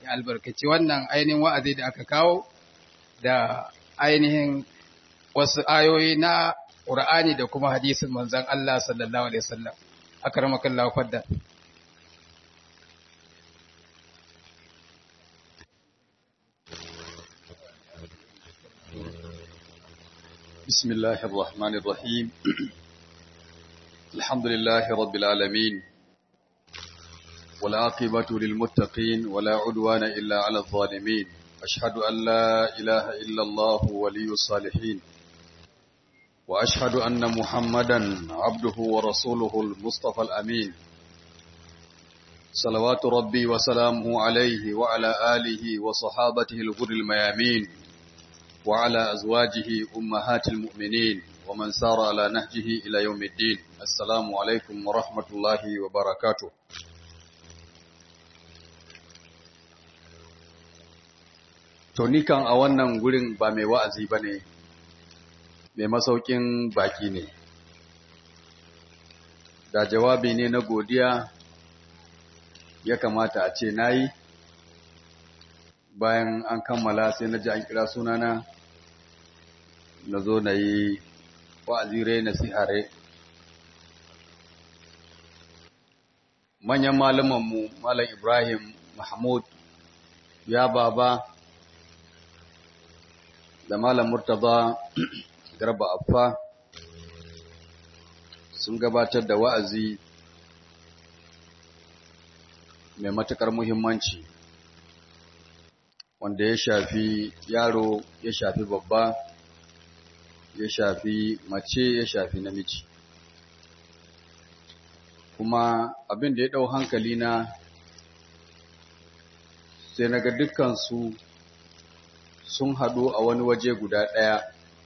ya albarkaci wannan ainihin wa'azi da aka kawo da ainihin wasu ayoyi na Qur'ani da kuma hadisin manzon Allah sallallahu alaihi wasallam. Akramakallahu fadda. بسم الله الرحمن الرحيم الحمد لله رب العالمين والعاقبة للمتقين ولا عدوان إلا على الظالمين أشهد أن لا إله إلا الله ولي الصالحين وأشهد أن محمدا عبده ورسوله المصطفى الأمين صلوات ربي وسلامه عليه وعلى آله وصحابته الغر الميامين وعلى أزواجه أمهات المؤمنين ومن سار على نهجه إلى يوم الدين السلام عليكم ورحمة الله وبركاته Tonikan a wannan gurin ba mai wa'azi ba ne, mai masaukin baki ne, da jawabi ne na godiya ya kamata a ce na yi, bayan an kammala sai na ji an kira sunana na zo na yi wa'azire na sihare. Manyan malamanmu, Malam Ibrahim Mahmud, ya baba, da Malam Murtaza Garba Affa sun gabatar da wa'azi mai matuƙar muhimmanci wanda ya shafi yaro, ya shafi babba, ya shafi mace, ya shafi namiji. Kuma abin da ya ɗau hankali na sai na ga dukkansu sun haɗu a wani waje guda ɗaya,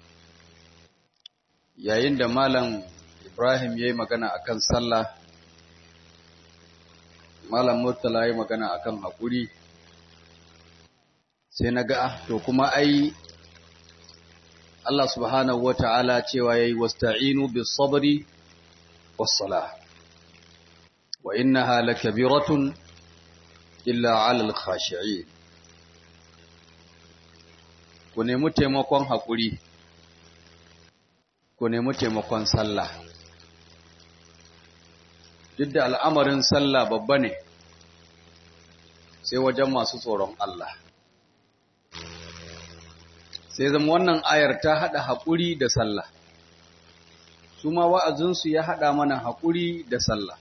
yayin da Malam Ibrahim ya yi magana a kan sallah, Malam Murtala ya yi magana a kan haƙuri, sai na ga to kuma ai Allah subhanahu wa ta'ala cewa ya yi wasta'inu bis sabri was salah wa innaha lakabiratun illa 'alal khashi'in. Ku nemi taimakon haƙuri, ku nemi taimakon sallah. Duk da al'amarin sallah babba ne, sai wajen masu tsoron Allah. Sai zama wannan ayar ta haɗa haƙuri da sallah. Su ma wa'azinsu ya haɗa mana haƙuri da sallah.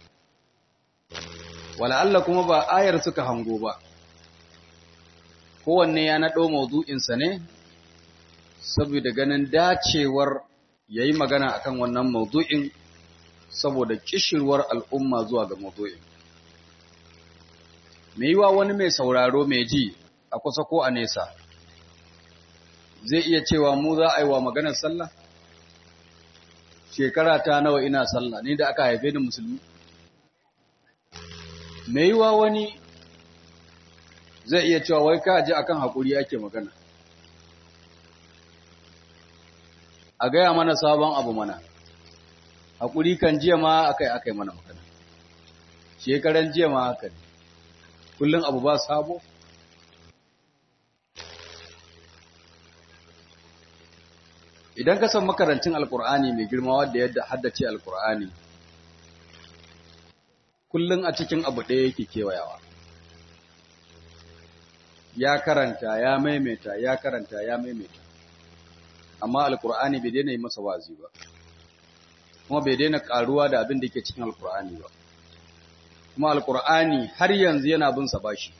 Wala'alla kuma ba ayar suka hango ba. Kowanne ya naɗo mawdu'insa ne, saboda ganin dacewar ya yi magana akan wannan mawdu'in saboda kishirwar al'umma zuwa ga mawdu'in. Me yiwa wani mai sauraro mai ji a kusa ko a nesa, zai iya cewa mu za a yi wa maganar sallah? Shekara ta nawa ina sallah, ni da aka haife ni musulmi? Me yiwa wani zai iya cewa wai ka ji akan haƙuri ake magana. A gaya mana sabon abu mana, haƙuri kan jiya ma akai mana magana, shekaran jiya ma haka ne, kullum abu ba sabo. Idan ka san makarancin Alƙur'ani mai girma wadda yadda haddace Alƙur'ani, kullum a cikin abu ɗaya yake kewayawa. Ya karanta, ya maimaita, ya karanta, ya maimaita. Amma Alƙur'ani bai daina yi masa wazi ba, kuma bai daina ƙaruwa da abin da ke cikin Alƙur'ani ba. Kuma Alƙur'ani har yanzu yana bin sa bashi.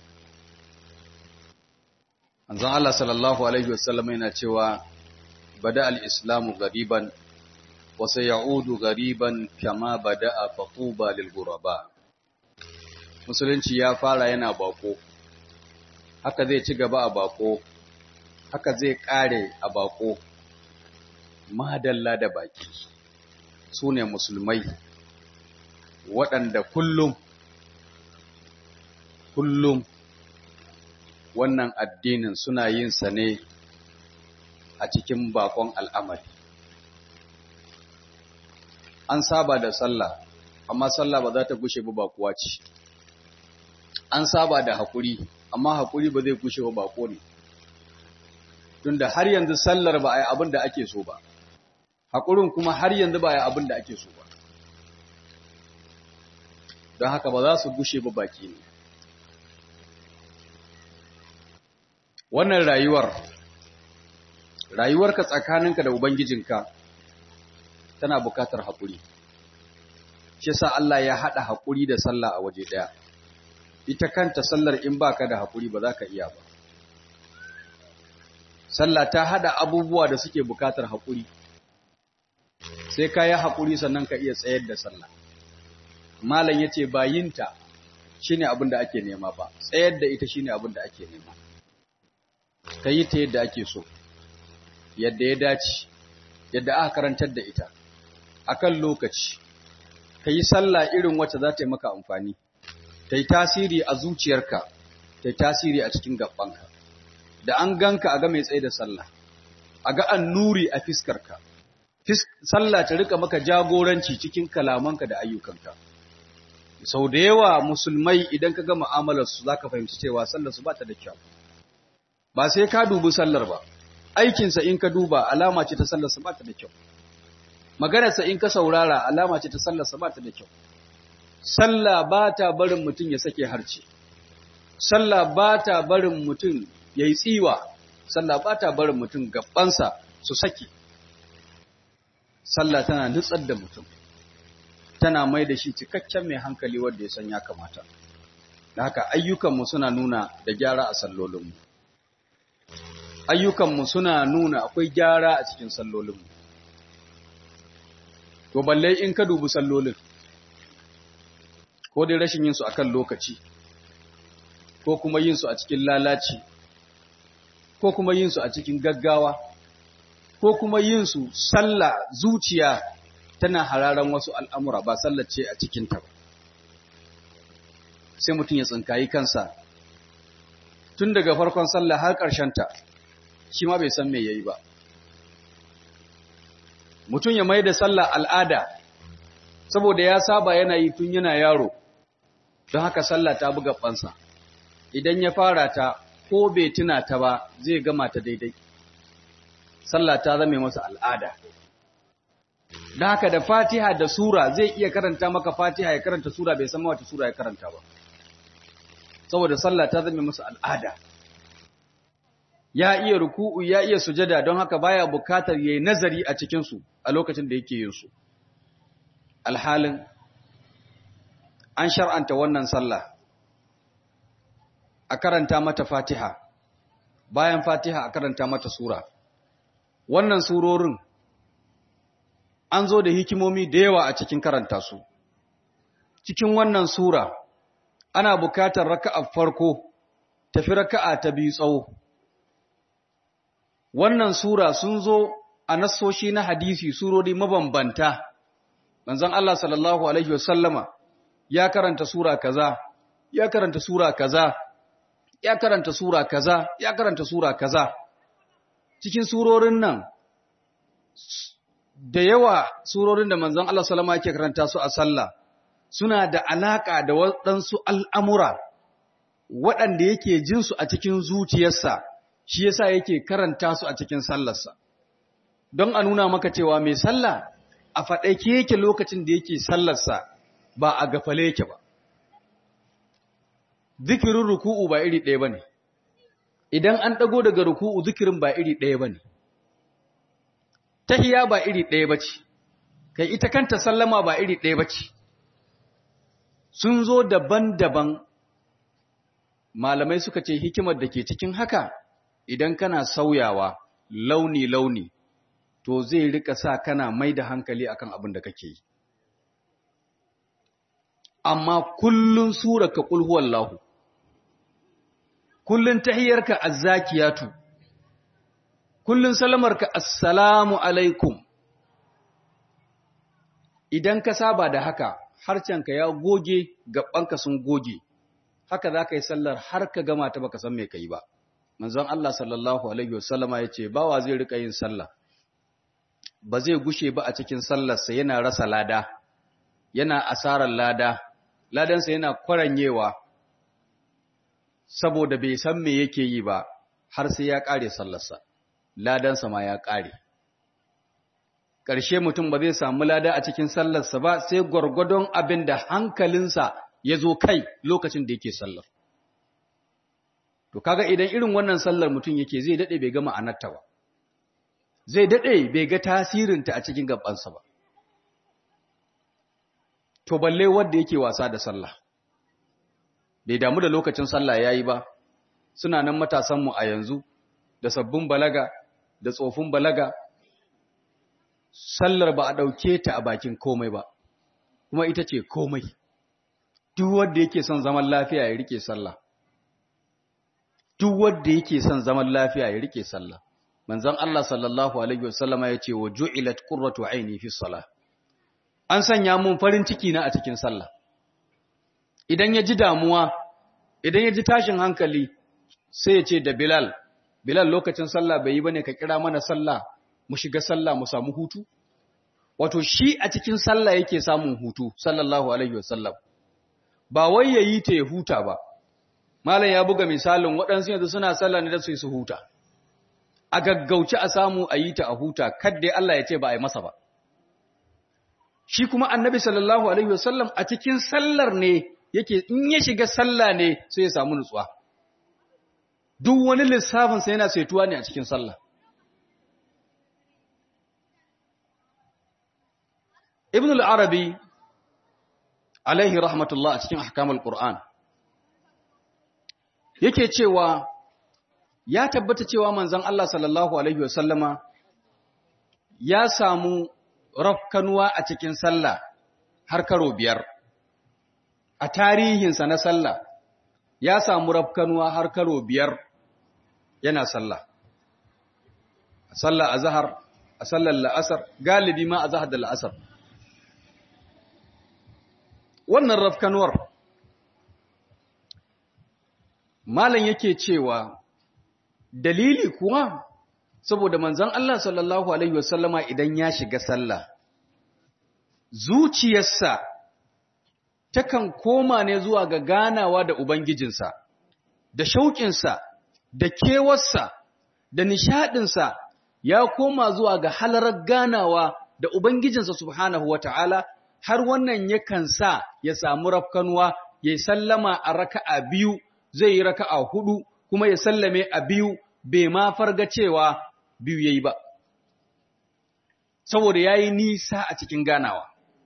Manzon Allah sallallahu alaihi wasallam yana cewa bada al-islamu ghariban wa sayaudu ghariban kama bada'a fatuba lil ghuraba. Musulunci ya fara yana bako, haka zai ci gaba a bako, haka zai kare a bako. Madalla da baki su ne musulmai waɗanda kullum wannan addinin suna yin sa ne a cikin bakon al'amari. An saba da sallah, amma sallah ba za ta gushe ba bakuwa ce. An saba da haƙuri, amma haƙuri ba zai kushe ba bako ne tunda har yanzu sallar ba a yi abin da ake so ba haƙurin kuma har yanzu ba a yi abin da ake so ba don haka ba za su gushe ba baki ne wannan rayuwarka tsakaninka da ubangijinka tana bukatar haƙuri shi sa Allah ya haɗa haƙuri da sallah a waje ɗaya ita kanta sallar in baka da haƙuri ba za ka iya ba sallah ta haɗa abubuwa da suke bukatar haƙuri sai ka yi haƙuri sannan ka iya tsayar da sallah malam ya ce bayinta shi ne abin da ake nema ba tsayar da ita shi ne abin da ake nema ka yi ta yadda ake so yadda ya dace yadda aka karantar da ita akan lokaci ka yi sallah irin wacce za ta yi maka amfani ta yi tasiri a zuciyarka ta yi tasiri a cikin gabanka da an ganka a ga mai tsaye da sallah a ga annuri a fiskarka sallah ta rika maka jagoranci cikin kalamanka da ayyukanka sau da yawa musulmai idan ka ga mu'amalarsu za ka fahimci cewa sallarsu ba ta da kyau ba sai ka dubi sallar ba aikinsa in ka duba alama ce ta sallarsa ba ta da kyau maganarsa in ka saurara alama ce ta sallarsa ba ta da kyau sallah ba ta barin mutum ya sake harce sallah ba ta barin mutum ya yi tsiwa sallah ba ta barin mutum gabansa su sake sallah tana nutsar da mutum tana mai da shi cikakken mai hankali wanda ya san ya kamata da haka ayyukanmu suna nuna da gyara a sallolinmu ayyukanmu suna nuna akwai gyara a cikin sallolinmu to balle in ka dubi sallolin ko dai rashin yin su akan lokaci ko kuma yin su a cikin lalaci ko kuma yin su a cikin gaggawa ko kuma yin su sallah zuciya tana hararan wasu al'amura ba sallar ce a cikinta ba sai mutum ya tsinkayi kansa tun daga farkon sallah har ta, shi ma bai san me yayi ba mutum ya mai da sallah al'ada saboda ya saba yana yi tun yana yaro don haka sallah ta buga ɓansa idan ya fara ta ko bai tuna ta ba zai gama ta daidai sallah ta zame masa al'ada don haka da fatiha da sura zai iya karanta maka fatiha ya karanta sura bai san wata sura ya karanta ba saboda sallah ta zame masa al'ada ya iya ruku'u ya iya sujada don haka baya bukatar yayi nazari a cikin su a lokacin da yake yin su alhalin an shar'anta wannan sallah a karanta mata Fatiha bayan Fatiha a karanta mata sura wannan surorin an zo da hikimomi da yawa a cikin karanta su cikin wannan sura ana bukatar raka'a farko tafi raka'a ta biyu tsawo wannan sura sun zo a nassoshi na hadisi surori mabambanta manzon Allah sallallahu alaihi wasallama ya karanta sura kaza ya karanta sura kaza ya karanta sura kaza ya karanta sura kaza cikin surorin nan da yawa surorin da manzon Allah sallama yake karanta su a sallah suna da alaka da waɗansu al'amura waɗanda yake jin su a cikin zuciyarsa shi yasa yake karanta su a cikin sallarsa don a nuna maka cewa mai sallah a faɗaike yake lokacin da yake sallarsa ba a gafale yake ba zikirin ruku'u ba iri ɗaya bane idan an ɗago daga ruku'u zikirin ba iri ɗaya bane tahiyya ba iri ɗaya bace kai ita kanta sallama ba iri ɗaya bace sun zo daban-daban malamai suka ce hikimar da ke cikin haka idan kana sauyawa launi-launi to zai rika sa kana mai da hankali akan abin da kake yi amma kullun suraka qul huwallahu kullun tahiyyarka azzakiyatu kullun salamarka assalamu alaikum idan ka saba da haka harcenka ya goge gabanka sun goge haka zaka yi sallar har ka gama ta baka san me kai ba manzon Allah sallallahu alaihi wasallama yace bawa zai rika yin sallah ba zai gushe ba a cikin sallarsa yana rasa lada yana asarar lada ladansa yana kwaranyewa saboda bai san me yake yi ba har sai ya ƙare sallarsa, ladansa ma ya ƙare. Ƙarshe mutum ba zai samu lada a cikin sallarsa ba sai gwargwadon abin da hankalinsa ya zo kai lokacin da yake sallar. To kaga idan irin wannan sallar mutum yake zai daɗe bai ga ma'anarta ba, zai daɗe bai ga tasirinta a cikin gabansa ba. To balle wanda yake wasa da sallah, bai damu da lokacin sallah yayi ba, suna nan matasanmu a yanzu da sabbin balaga da tsofin balaga, sallar ba a ɗauke ta a bakin komai ba, kuma ita ce komai. Duk wanda yake son zaman lafiya ya rike sallah. Duk wanda yake son zaman lafiya ya rike sallah. Manzon Allah sallallahu alaihi wasallama ya ce wa ju'ilat qurratu aini fi salah. An sanya mun farin ciki na a cikin sallah. Idan ya ji damuwa, idan ya ji tashin hankali, sai ya ce da Bilal, Bilal lokacin sallah bai yi bane ka kira mana sallah, mu shiga sallah mu samu hutu? Wato shi a cikin sallah yake samun hutu, sallallahu alaihi wasallam. Ba wai yayi ta ya huta ba. Malam ya buga misalin waɗansu yanzu suna sallah ne da su yi su huta. A gaggauci a samu a yi ta a huta, kadda Allah ya ce ba a yi masa ba. Shi kuma annabi sallallahu alaihi wasallam a cikin sallar ne yake, in ya shiga sallah ne sai ya samu nutsuwa. Duk wani lissafinsa yana saituwa ne a cikin sallah. Ibn al-Arabi alaihi rahmatullah a cikin ahkamul Qur'an yake cewa ya tabbata cewa manzon Allah sallallahu alaihi wasallama ya samu rafkanuwa a cikin sallah har karo 5. A tarihinsa na sallah ya samu rafkanuwa har karo 5 yana sallah. A sallah azhar, a sallar la'asar, galibi ma azhar da la'asar. Wannan rafkanuwar malam yake cewa dalili kuwa saboda manzon Allah sallallahu alaihi wasallama idan ya shiga sallah zuciyarsa takan koma ne zuwa ga ganawa da ubangijinsa, da shauƙinsa, da kewarsa, da nishadinsa ya koma zuwa ga halarar ganawa da ubangijinsa subhanahu wataala, har wannan yakan sa ya samu rafkanuwa, ya sallama a raka'a 2, zai yi raka'a 4 kuma ya sallame a 2, bai ma farga cewa 2 yayi ba, saboda yayi nisa a cikin ganawa.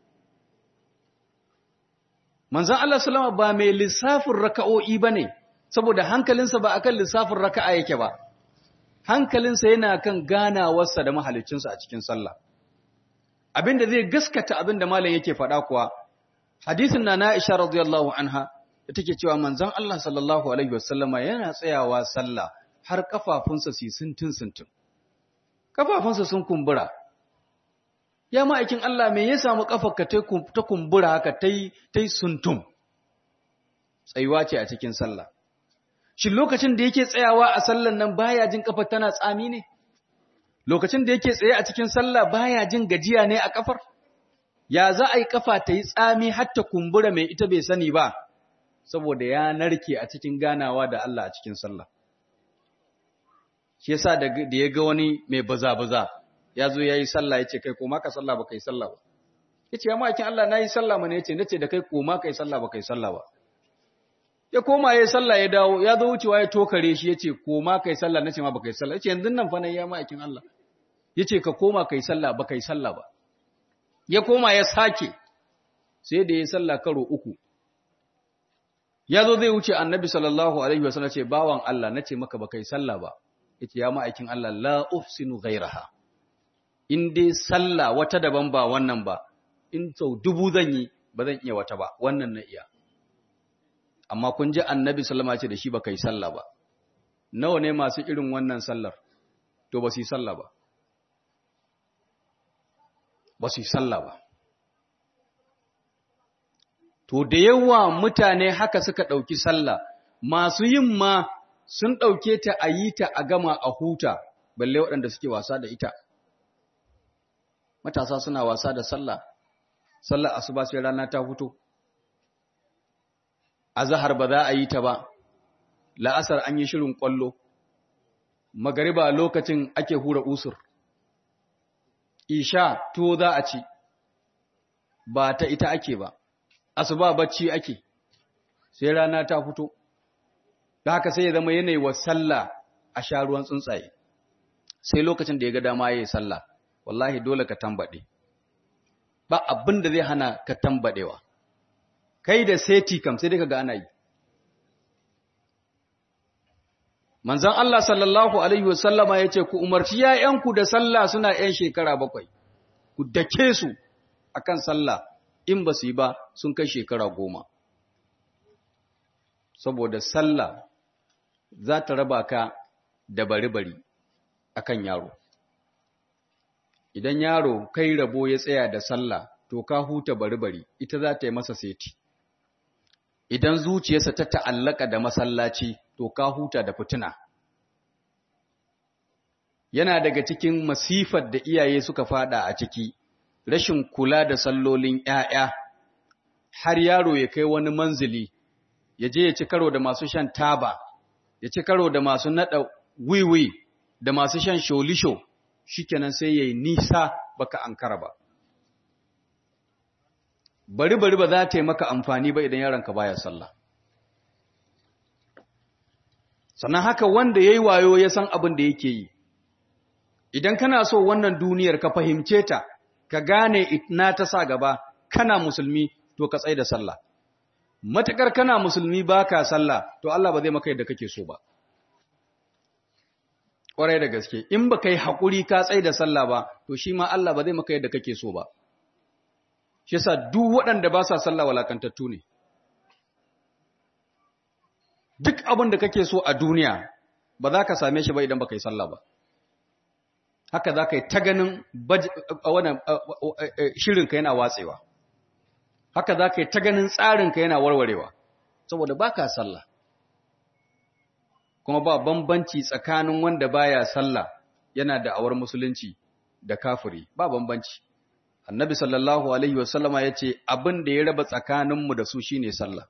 Manzon Allah sallama ba mai lissafin raka'o'i bane, saboda hankalinsa ba akan lissafin raka'a yake ba, hankalinsa yana kan ganawarsa da mahaliccinsa a cikin sallah. Abinda zai gaskata abinda malam yake faɗa kuwa, hadisin na Aisha radiyallahu anha da take cewa manzon Allah sallallahu alaihi wasallama yana tsayawa sallah har kafafunsa su sintin. Kafafunsa sun kumbura. Ya ma'aikin Allah me ya samu kafarka ta kumbura haka tai suntum. Tsayuwa ce a cikin sallah. Shin lokacin da yake tsayawa a sallan nan baya jin kafar tana tsami ne? Lokacin da yake tsaye a cikin sallah baya jin gajiya ne a kafar? Ya za a yi kafa ta yi tsami har ta kumbura mai ita bai sani ba, saboda ya narke a cikin ganawa da Allah a cikin sallah. Shi yasa da ya ga wani mai baza-baza, ya zo ya yi sallah ya ce, kai koma ka sallah ba ka yi sallah ba. Ya ce, ya ma'aikin Allah na yi sallah mana ya ce, na ce da kai koma ka yi sallah ba ka yi sallah ba. Ya koma ya yi sallah ya dawo, ya zo wucewa ya tokare shi ya ce, koma ka yi sallah, na ce ma ba ka yi sallah. Ya ce, yanzu nan fa na ya ma'aikin Allah. Ya ce, ka koma ka yi sallah ba ka yi sallah ba. Ya koma ya sake, sai da ya yi sallah karo 3. Ya zo zai wuce annabi sallallahu alaihi wasallam ce, bawan Allah, na ce maka ba ka yi sallah ba. Ya ce, ya ma'aikin Allah, la uhsinu ghairaha. In dai sallah wata daban ba wannan ba, in sau 1000 zan yi, ba zan iya wata ba, wannan na iya. Amma kun ji annabi sallama ce da shi ba kai sallah ba. Nawa ne masu irin wannan sallar? To ba su yi sallah ba. Ba su yi sallah ba. To da yawa mutane haka suka ɗauki sallah, masu yin ma sun ɗauke ta a yi ta a gama a huta, balle waɗanda suke wasa da ita. Matasa suna wasa da sallah, sallar asuba sai rana ta fito. Azhar ba za a yi ta ba, la'asar an yi shirin ƙwallo, magariba lokacin ake hura usur, isha tuwo za a ci, ba ta ita ake ba, asuba bacci ake, sai rana ta fito, da haka sai ya zama yanayi wa sallah a sha ruwan tsuntsaye, sai lokacin da ya ga dama ya yi sallah, wallahi dole ka tambaɗe, ba abin da zai hana ka tambaɗewa, kai da seti kam sai dai ka ga ana yi. Manzon Allah sallallahu Alaihi wasallama ya ce, ku umarci ‘ya'yanku da sallah suna ‘yan shekara 7, ku dake su a kan sallah, in ba su yi ba sun kai shekara 10. Saboda sallah za ta raba ka da bari-bari a kan yaro. Idan yaro kai rabo ya tsaya da sallah, to ka huta bari-bari, ita za ta yi masa seti. Idan zuciyarsa ta ta'allaka da masallaci, to ka huta da fitina. Yana daga cikin masifar da iyaye suka fada a ciki, rashin kula da sallolin ‘ya'ya, har yaro ya kai wani manzili, ya je ya ci karo da masu shan taba, ya ci karo da masu naɗa wiwi, da masu shan sholisho, shikenan sai ya yi nisa baka ankara ba. Bari ba za ta yi maka amfani ba idan yaronka baya sallah. Sannan haka wanda ya yi wayo ya san abin da yake yi. Idan kana so wannan duniyar ka fahimce ta, ka gane ina ta sa gaba, kana musulmi to ka tsai da sallah. Matakar kana musulmi baka sallah, to Allah ba zai maka yadda kake so ba. Ƙwarai da gaske, in ba ka yi haƙuri ka tsai da sallah ba, to shi ma Allah ba zai maka yadda kake so ba. Shi yasa duk waɗanda ba sa sallah walakantattu ne. Duk abin da kake so a duniya ba za ka same shi ba idan ba ka yi sallah ba. Haka za ka yi ta ganin shirinka yana watsewa. Haka za ka yi ta ganin tsarinka yana warwarewa, saboda ba ka sallah. Kuma ba bambanci tsakanin wanda baya sallah yana da awar musulunci da kafiri, ba bambanci. Annabi sallallahu alaihi wasallama ya ce abin da ya raba tsakaninmu da su shine sallah.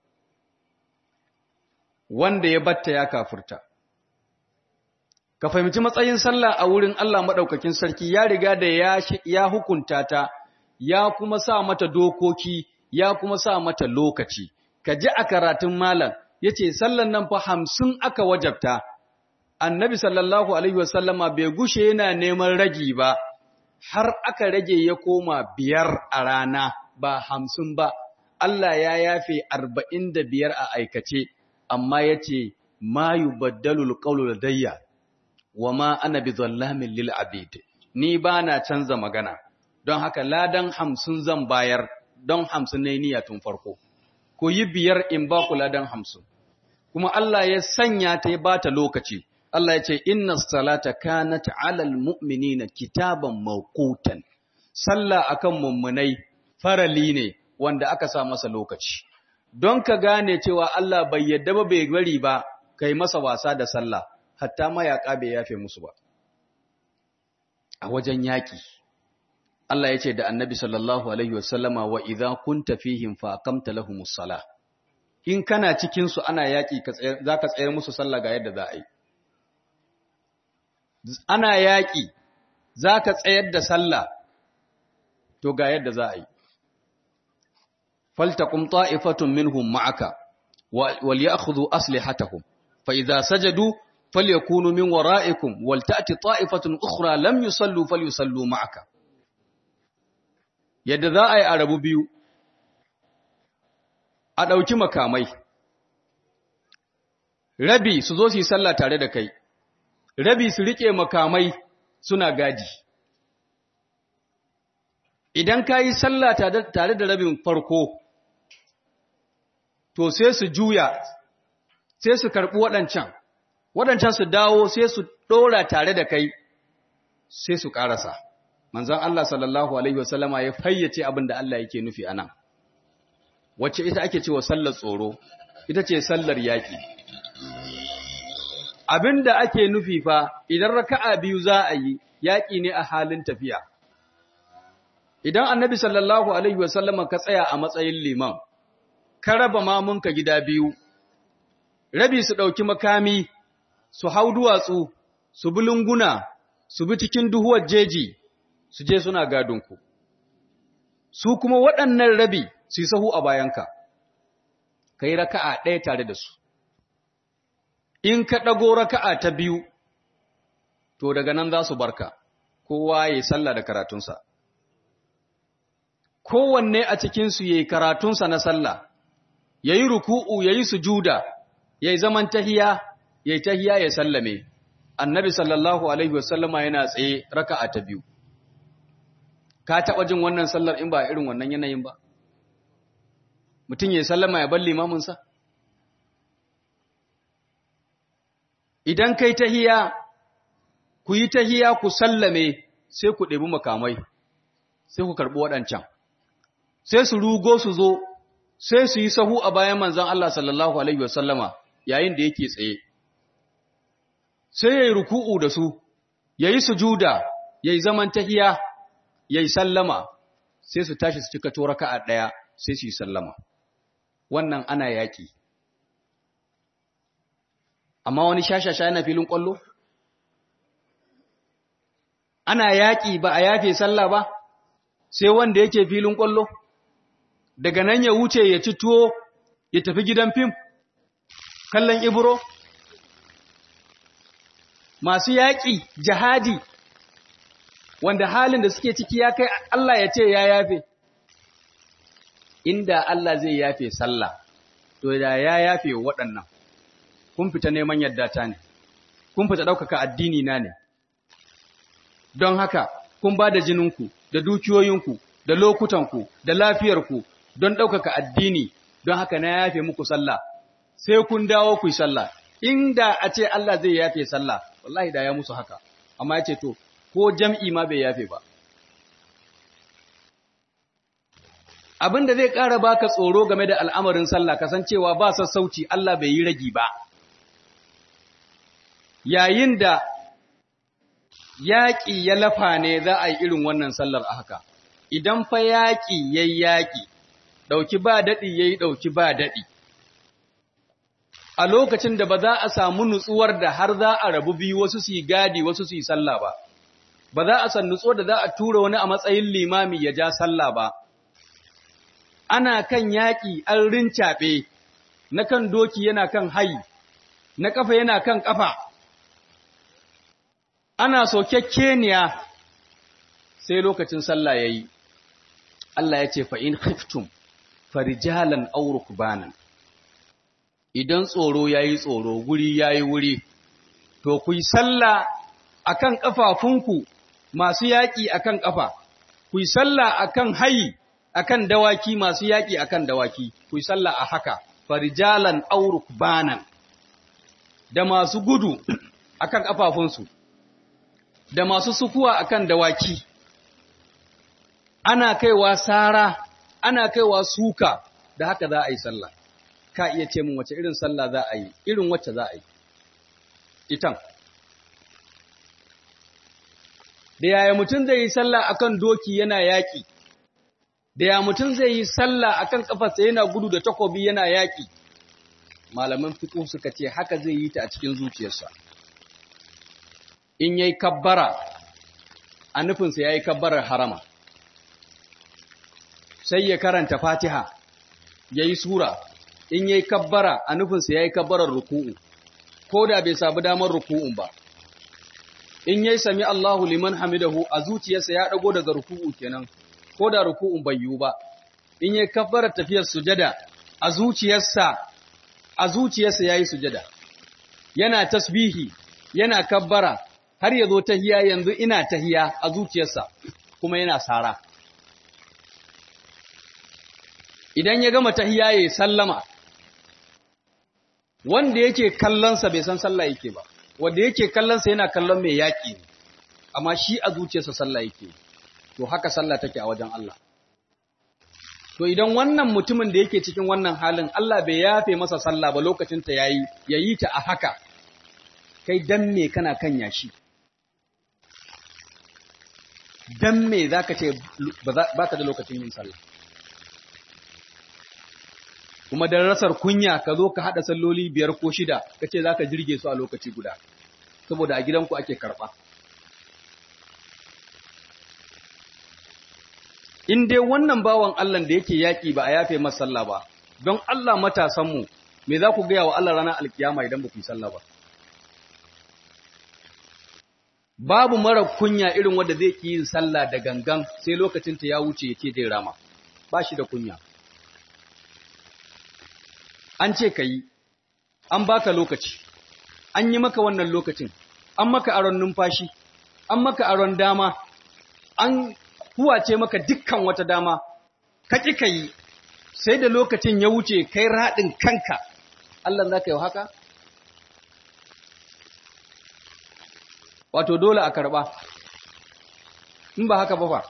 Wanda ya batta ya kafirta. Ka fahimci matsayin sallah a wurin Allah maɗaukakin sarki ya riga da ya hukunta ta, ya kuma sa mata dokoki, ya kuma sa mata lokaci. Ka ji a karatun malam, ya ce sallan nan fa 50 aka wajabta. Annabi sallallahu alaihi wasallama bai gushe yana neman ragi ba, har aka rage ya koma 5 a rana ba 50 ba. Allah ya yafe 45 a aikace, amma ya ce, ma yubaddalul qawlu ladayya wa ma ana bi zallamin lil abid. Ni ba na canza magana, don haka ladan 50 zan bayar, don 50 ne niyya tun farko. Ku yi 5 in ba ku ladan 50. Kuma Allah ya sanya ta ya bata lokaci. Allah ya ce, inna salata kanat alal mu'minina kitaban mawqutan. Sallah akan mummunai farali ne wanda aka sa masa lokaci. Don ka gane cewa Allah bai yadda ba bai bari ba, kai masa wasa da sallah, hatta mayaƙa bai yafe musu ba. A wajen yaƙi, Allah ya ce da annabi sallallahu Alaihi wasallama wa idha kunta fihim fa aqamta lahumus salah. In kana cikinsu ana yaƙi za ka tsayar musu sallah ga yadda za a yi. Ana yaƙi za ka tsayar da sallah, to ga yadda za a yi. فلتقم طائفة منهم معك وليأخذوا أسلحتهم فإذا سجدوا فليكونوا من ورائكم ولتأتي طائفة أخرى لم يصلوا فليصلوا معك. yadda za a yi a rabu biyu, a ɗauki makamai, rabi su zo su yi sallah tare da kai, rabi su riƙe makamai suna gadi. Idan ka yi sallah tare da rabin farko, to sai su juya, sai su karɓi waɗancan su dawo sai su ɗora tare da kai, sai su ƙarasa. Manzon Allah sallallahu Alaihi wasallama ya fayyace abin da Allah yake nufi a nan. Wacce ita ake cewa sallar tsoro, ita ce sallar yaƙi. Abin da ake nufi fa, idan raka'a biyu za a yi, yaƙi ne a halin tafiya. Idan annabi sallallahu Alaihi wasallama ka tsaya a matsayin liman, ka raba mamunka gida biyu, rabi su ɗauki makami, su hau duwatsu, su bi lunguna, su bi cikin duhuwar jeji, su je suna gadonku. Su kuma waɗannan rabi su yi sahu a bayanka, ka yi raka'a ɗaya tare da su. In ka ɗago raka'a ta biyu, to daga nan za su barka, kowa ya yi sallah da karatunsa. Kowanne a cikinsu ya yi karatunsa na sallah, ya yi ruku'u, ya yi sujuda, ya yi zaman tahiya, ya yi tahiya ya sallame. Annabi sallallahu Alaihi wasallama yana tsaye raka'a ta biyu. Ka taɓa jin wannan sallar in ba irin wannan yanayin ba? Mutum ya sallama ya bar limaminsa? Idan kai tahiya, ku yi tahiya ku sallame, sai ku ɗebi makamai, sai ku karɓi waɗancan. Sai su rugo su zo, sai su yi sahu a bayan manzon Allah sallallahu Alaihi wasallama yayin da yake tsaye. Sai ya yi ruku'u da su, ya yi sujuda, ya yi zaman tahiya, ya yi sallama, sai su tashi su cika to raka'a ɗaya, sai su yi sallama. Wannan ana yaƙi. Amma wani shashasha yana filin ƙwallo? Ana yaƙi ba a yafe sallah ba, sai wanda yake filin ƙwallo? Daga nan ya wuce ya ci tuwo, ya tafi gidan fim, kallon ibro? Masu yaƙi, jihadi, wanda halin da suke ciki ya kai Allah ya ce ya yafe. Inda Allah zai yafe sallah, to da ya yafe waɗannan. Kun fita neman yadda ta ne, kun fita ɗaukaka addini na ne. Don haka, kun ba da jininku, da dukiyoyinku, da lokutanku, da lafiyarku, don ɗaukaka addini, don haka na yafe muku sallah, sai kun dawo ku yi sallah. Inda a ce Allah zai yafe sallah, wallahi da ya musu haka, amma ya ce to, ko jam'i ma bai yafe ba. Abin da zai ƙara baka tsoro game da al'amarin sallah, kasancewa ba sassauci Allah bai yi ragi ba. Yayin da yaƙi ya lafa ne za a yi irin wannan sallar a haka, idan fa yaƙi ya yi yaƙi, ɗauki ba daɗi ya yi ɗauki ba daɗi. A lokacin da ba za a samu nutsuwar da har za a rabu biyu wasu su yi gadi wasu su yi sallah ba, ba za a san nutsuwar da za a tura wani a matsayin limami ya ja sallah ba. Ana kan yaƙi an rincaɓe, na kan doki yana kan hayi, na ƙafa yana kan ƙafa. Ana sokekkeniya sai lokacin sallah ya yi. Allah ya ce fa'in khiftum farijalan aw rukbanan. Idan tsoro ya yi tsoro, wuri ya yi wuri, to ku yi sallah a kan ƙafafunku masu yaƙi a kan ƙafa, ku yi sallah a kan hayi a kan dawaki masu yaƙi a kan dawaki, ku yi sallah a haka, farijalan aw rukbanan, da masu gudu a kan ƙafafunsu, da masu sukuwa a kan dawaki. Ana kaiwa sara, ana kaiwa suka, da haka za a yi sallah. Ka iya ce min wace irin sallah za a yi, irin wacce za a yi. Itan. Da yaya mutum zai yi sallah akan doki yana yaƙi, da yaya mutum zai yi sallah akan ƙafarsa yana gudu da takobi yana yaƙi. Malaman fiqh suka ce haka zai yi ta a cikin zuciyarsa. In yayi kabbara, a nufinsa yayi kabbarar harama. Sai ya karanta Fatiha, yayi sura. In yayi kabbara a nufinsa yayi kabbarar ruku'u, ko da bai sabu damar ruku'un ba. In yayi sami Allahu liman hamidahu a zuciyarsa ya dago daga ruku'u kenan, ko da ruku'un bai yiwu ba. In yayi kabbarar tafiyar sujada a zuciyarsa yayi sujada. Yana tasbihi, yana kabbara har ya zo tahiya, yanzu ina tahiya a zuciyarsa kuma yana sara. Idan ya gama tahiya yayi sallama, wanda yake kallonsa bai san sallah yake ba, wanda yake kallonsa yana kallon mai yaƙi ne, amma shi a zuciyarsa sallah yake. To haka sallah take a wajen Allah. To idan wannan mutumin da yake cikin wannan halin Allah bai yafe masa sallah ba lokacin ta yayi, yayi ta a haka, kai dan me kana kan yashi? Dan me zaka ce baka da lokacin yin sallah? kuma da rasar kunya ka zo ka haɗa salloli 5 ko 6 ka ce za ka jirge su a lokaci guda, saboda a gidanku ake karɓa. In dai wannan bawan Allah da yake yaƙi ba a yafe masa sallah ba, don Allah matasanmu, me za ku gaya wa Allah ranar alkiyama idan ba ku yi sallah ba? Babu mara kunya irin wanda zai ki yin sallah da gangan sai lokacinta ya wuce yake zai rama, ba shi da kunya. An ce ka yi, an baka lokaci, an yi maka wannan lokacin, an maka aron numfashi, an maka aron dama, an huwace maka dukkan wata dama, ka ƙi ka yi, sai da lokacin ya wuce kai raɗin kanka, Allah za ka yi haka? Wato dole a karɓa, in ba haka ba fa.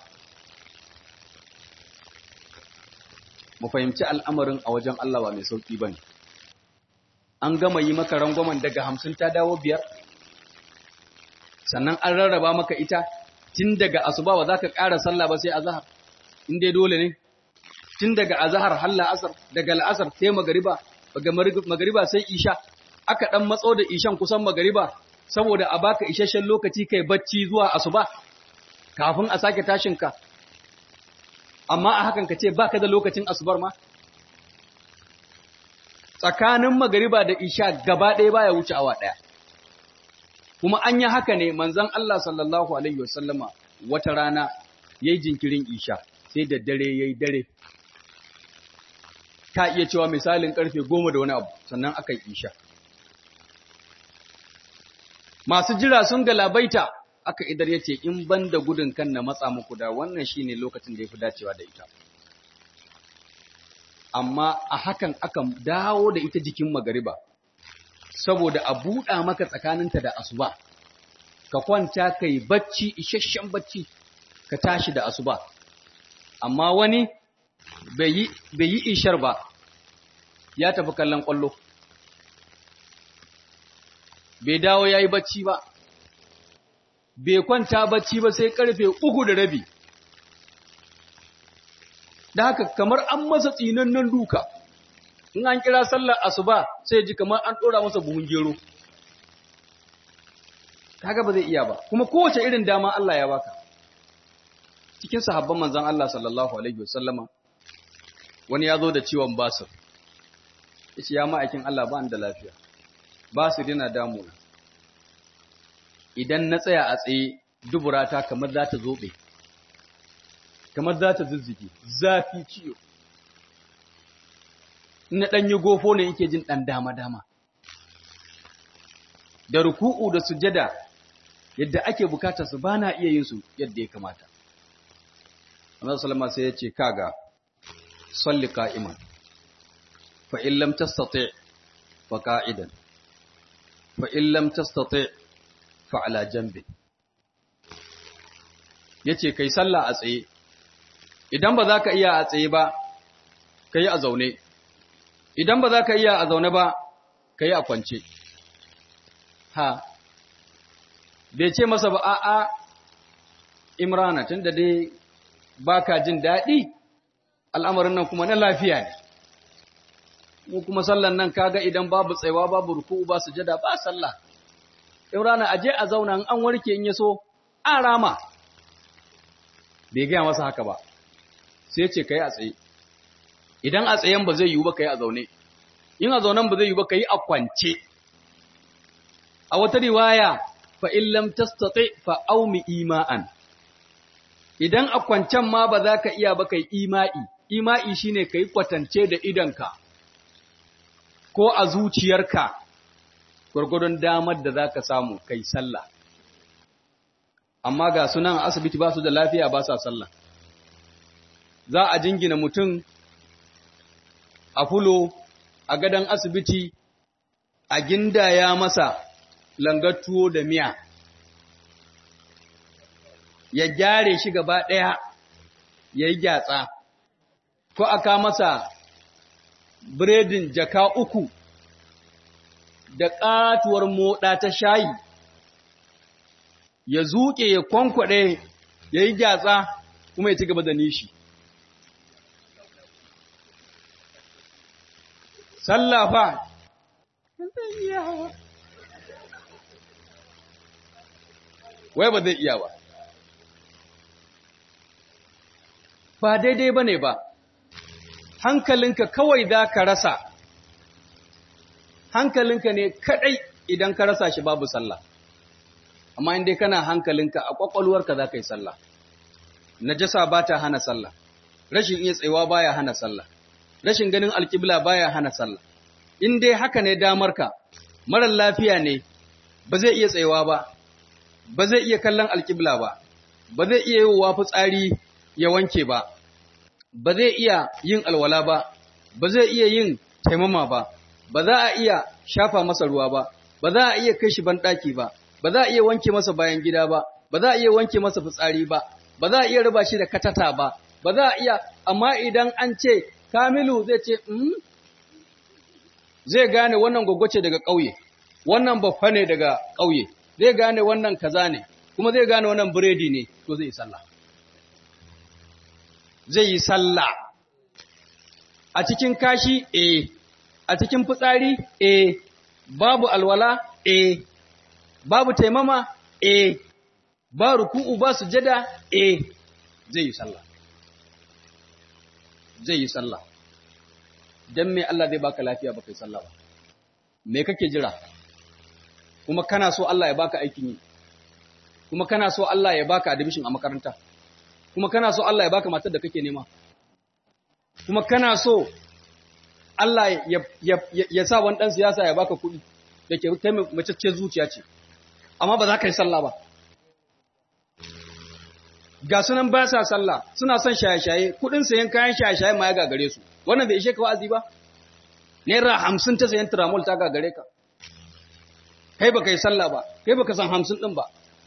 Mu fahimci al'amarin a wajen Allah ba mai sauƙi ba ne. An gama yi maka rangwamen daga 50 ta dawo 5, sannan an rarraba maka ita, tun daga asuba ba za ka ƙara sallah ba sai azahar, in dai dole ne, tun daga azahar har la'asar, daga la'asar sai magariba, daga magariba sai isha, aka ɗan matso da ishan kusan magariba, saboda a baka isasshen lokaci kai bacci zuwa asuba, kafin a sake tashinka. Amma a hakan ka ce ba ka da lokacin asubar ma? Tsakanin magariba da isha gaba ɗaya baya wuce awa ɗaya. Kuma an yi haka ne manzon Allah sallallahu Alaihi wasallama wata rana ya yi jinkirin isha, sai da dare ya yi dare. Ka iya cewa misalin ƙarfe 10 da wani abu, sannan aka yi isha. Masu jira sun galabaita, aka idar ya ce, in ban da gudun kan na matsa muku da wannan shi ne lokacin da ya fi dacewa da ita. Amma a hakan aka dawo da ita jikin magariba, saboda a buɗa maka tsakaninta da asuba, ka kwanta ka yi bacci, isasshen bacci, ka tashi da asuba. Amma wani bai yi ishar ba, ya tafi kallon ƙwallo, bai dawo ya yi bacci ba, bai kwanta bacci ba sai ƙarfe 3:30. Da haka kamar an masa tsinannen duka, in an kira sallar asuba sai ji kamar an ɗora masa buhun gero. Kaga ba zai iya ba, kuma kowace irin dama Allah ya baka. Cikin sahabban manzon Allah sallallahu alaihi wasallama, wani ya zo da ciwon basir. Yace ya ma'aikin Allah ba ni da lafiya. Basir yana damuna. Idan na tsaya a tsaye, duburata kamar za ta zobe. Kamar za ta zuzzige, zafi ciwo. Ina ɗan yi gofo ne yake jin ɗan dama-dama. Da ruku'u da sujada, yadda ake bukata su ba na iya yin su yadda ya kamata. Annabi sallama sai ya ce, kaga, salli qa'iman, fa in lam tastati' fa qa'idan, fa in lam tastati' fa ala janbi. Yace kai sallah a tsaye. Idan ba za ka iya a tsaye ba, ka yi a zaune. Idan ba za ka iya a zaune ba, ka yi a kwance. Ha, bai ce masa ba, a'a, Imrana, tun da dai ba ka jin daɗi, al'amarin nan kuma na lafiya ne. Mu kuma sallan nan kaga idan babu tsaiwa, babu ruku, ba sujada, ba sallah. Imrana, aje a zauna, an warke in ya so, an rama. Bai gaya masa haka ba. Sai ce ka yi a tsaye, idan a tsayen ba zai yiwu ba ka yi a zaune, in a zaunen ba zai yiwu ba ka yi a kwance. A wata riwaya, fa illam tastati fa aumi ima'an, idan a kwancen ma ba za ka iya ba ka yi ima'i shi ne ka yi kwatance da idonka, ko a zuciyarka, gwargwadon damar da za ka samu kai sallah. Amma ga sunan asibiti ba su da lafiya ba sa sallah. Za a jingina mutum a fulo a gadon asibiti a gindaya masa langar tuwo da miya, ya gyare shi gaba ɗaya ya yi gyatsa, ko aka masa biredin jaka 3 da ƙatuwar moɗa ta shayi, ya zuƙe ya kwankwaɗe ya yi gyatsa kuma ya ci gaba da nishi. sallah fa zai iya ba. Wai ba zai iya ba. Ba daidai ba ne ba, hankalinka kawai za ka rasa, hankalinka ne kaɗai idan ka rasa shi babu sallah. Amma inda kana hankalinka a ƙwaƙwalwarka za ka yi sallah. Najasa ba ta hana sallah, rashin iya tsayawa baya hana sallah, rashin ganin alƙibla baya hana sallah. In dai haka ne damarka, marar lafiya ne, ba zai iya tsayawa ba, ba zai iya kallon alƙibla ba, ba zai iya yi wa fitsari ya wanke ba, ba zai iya yin alwala ba, ba zai iya yin taimama ba, ba za a iya shafa masa ruwa ba, ba za a iya kai shi banɗaki ba, ba za a iya wanke masa bayan gida ba, ba za a iya wanke masa fitsari ba, ba za a iya raba shi da katata ba, ba za a iya, amma idan an ce, Kamilu zai ce, zai gane wannan gwaggwace daga ƙauye, wannan baffa ne daga ƙauye, zai gane wannan kaza ne, kuma zai gane wannan biredi ne, to zai yi sallah. Zai yi sallah. A cikin kashi, a cikin fitsari, babu alwala, babu taimama, ba ruku'u ba sujada, zai yi sallah. Zai yi sallah. Dan me Allah zai baka lafiya baka yi sallah ba? Me kake jira? Kuma kana so Allah ya baka aikin yi. Kuma kana so Allah ya baka admission a makaranta. Kuma kana so Allah ya baka matar da kake nema. Kuma kana so Allah ya sa wani ɗan siyasa ya baka kuɗi da ke kai macacciyar zuciya ce. Amma ba za ka yi sallah ba. Ga sunan ba sa sallah, suna son shaye-shaye, kuɗin sayan kayan shaye-shaye ma ya gagare su. Wannan bai ishe ka wa'azi ba? Naira 50 ta sayan tiramol ta gagare ka. Kai baka yi sallah ba, kai baka san 50 ɗin ba.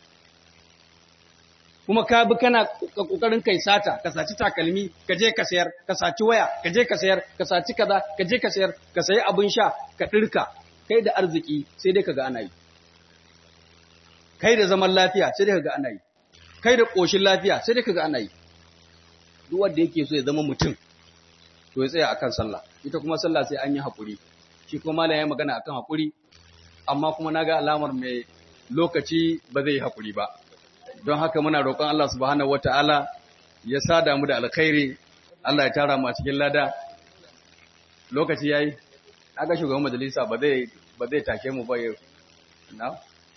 Kuma ka bi kana kokarin kai sata, ka saci takalmi, ka je ka sayar, ka saci waya, ka je ka sayar, ka saci kaza, ka je ka sayar, ka sayi abin sha, ka dirka, kai da arziki sai dai kaga ana yi. Kai da zaman lafiya sai dai kaga ana yi. Kai da koshin lafiya sai dai kaga ana yi. Duk wanda yake so ya zama mutum to ya tsaya akan sallah. Ita kuma sallah sai an yi hakuri. Shi kuma malam ya magana akan hakuri, amma kuma naga alamar mai lokaci ba zai yi hakuri ba. Don haka muna roƙon Allah subhanahu wata'ala ya sada mu da alkhairi, Allah ya tara mu a cikin lada. Lokaci yayi, aga shugaban majalisa ba zai take mu ba yau. Na?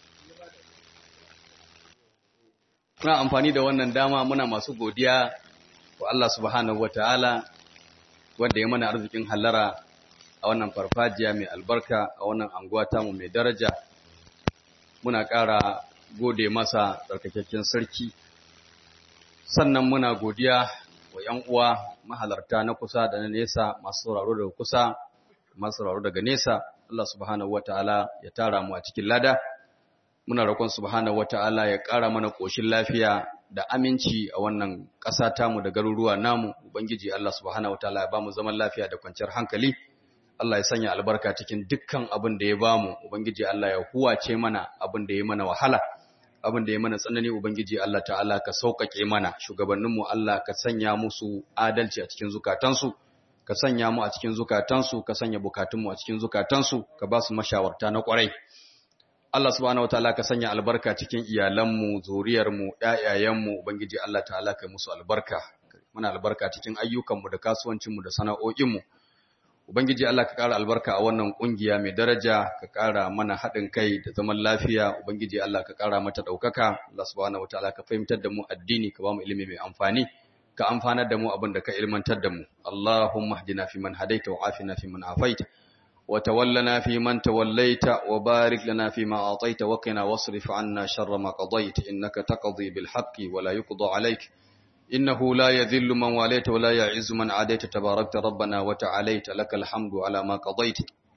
Muna amfani da wannan dama muna masu godiya wa Allah subhanahu wata'ala wanda ya mana arzikin hallara a wannan farfajiya mai albarka a wannan anguwa tamu mai daraja. Muna ƙara gode masa tsarkakakken sarki, sannan muna godiya wa ‘yan uwa mahalarta na kusa da na nesa, masu sauraro daga kusa, masu sauraro daga nesa. Allah subhanahu wata'ala ya tara mu a cikin lada. Muna roƙon subhanahu wata'ala ya ƙara mana ƙoshin lafiya da aminci a wannan ƙasa tamu da garuruwa namu. Ubangiji Allah subhanahu wata'ala ya ba mu zaman lafiya da kwanciyar hankali. Allah ya sanya albarka cikin dukkan abin da ya bamu. Ubangiji Allah ya huwace mana abin da ya mana wahala, abin da ya mana tsanani. Ubangiji Allah ta'ala ka sauƙaƙe mana. Shugabanninmu Allah ka sanya musu adalci a cikin zukatansu, ka sanya mu a cikin zukatansu, ka sanya bukatunmu a cikin zukatansu, ka ba su mashawarta na ƙwarai. Allah subhanahu wataala ka sanya albarka cikin iyalanmu, zuriyarmu, ƴaƴayenmu. Ubangiji Allah ta'ala ka musu albarka. Muna albarka cikin ayyukanmu da kasuwancinmu da sana'o'inmu. Ubangiji Allah ka ƙara albarka a wannan ƙungiya mai daraja, ka ƙara mana haɗin kai da zaman lafiya. Ubangiji Allah ka ƙara mata ɗaukaka. Allah subhanahu wataala ka fahimtar da mu addini, ka ba mu ilimi mai amfani, ka amfanar da mu abin da ka ilmantar da mu. Allahumma hdina fi man hadaita wa afina fi man afaita wa tawallana fi man tawallaita wa barik lana fi ma ataita wa qina wasrif anna sharra ma qadaita innaka taqdi bil haqqi wa la yuqda alayk. إنه لا يذل من واليت ولا يعز من عاديت تباركت ربنا وتعاليت لك الحمد على ما قضيت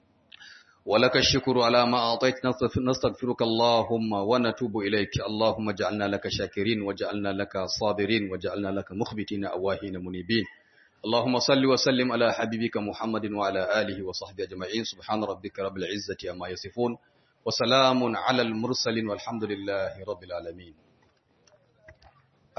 ولك الشكر على ما أعطيت نستغفرك اللهم ونتوب إليك اللهم اجعلنا لك شاكرين وجعلنا لك صابرين وجعلنا لك مخبتين أواهين منيبين اللهم صل وسلم على حبيبك محمد وعلى آله وصحبه أجمعين سبحان ربك رب العزة عما يصفون وسلام على المرسلين والحمد لله رب العالمين